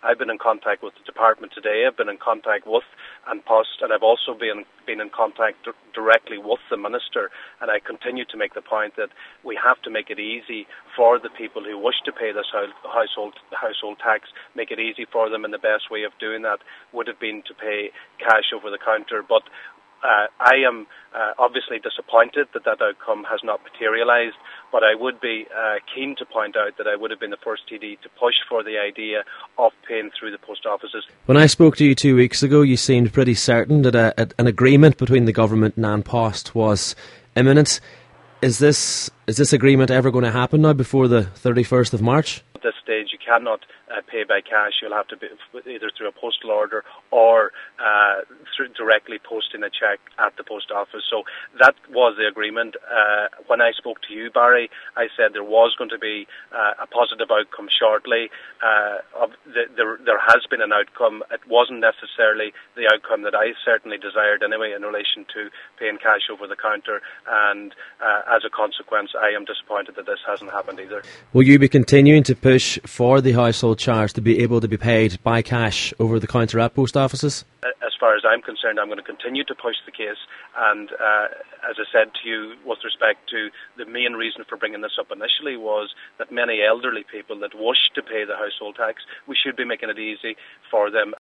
I've been in contact with the department today. I've been in contact with An Post, and I've also been in contact directly with the Minister, and I continue to make the point that we have to make it easy for the people who wish to pay this household tax, make it easy for them, and the best way of doing that would have been to pay cash over the counter. But I am obviously disappointed that that outcome has not materialised, but I would be keen to point out that I would have been the first TD to push for the idea of paying through the post offices. When I spoke to you 2 weeks ago, you seemed pretty certain that an agreement between the government and An Post was imminent. Is this agreement ever going to happen now before the 31st of March? At this stage, you cannot pay by cash. You'll have to be either through a postal order or through directly posting a cheque at the post office. So that was the agreement. When I spoke to you, Barry, I said there was going to be a positive outcome shortly. There has been an outcome. It wasn't necessarily the outcome that I certainly desired anyway in relation to paying cash over the counter, and as a consequence I am disappointed that this hasn't happened either. Will you be continuing to push for the household charge to be able to be paid by cash over the counter at post offices? As far as I'm concerned, I'm going to continue to push the case, and as I said to you, with respect to the main reason for bringing this up initially was that many elderly people that wish to pay the household tax, we should be making it easy for them.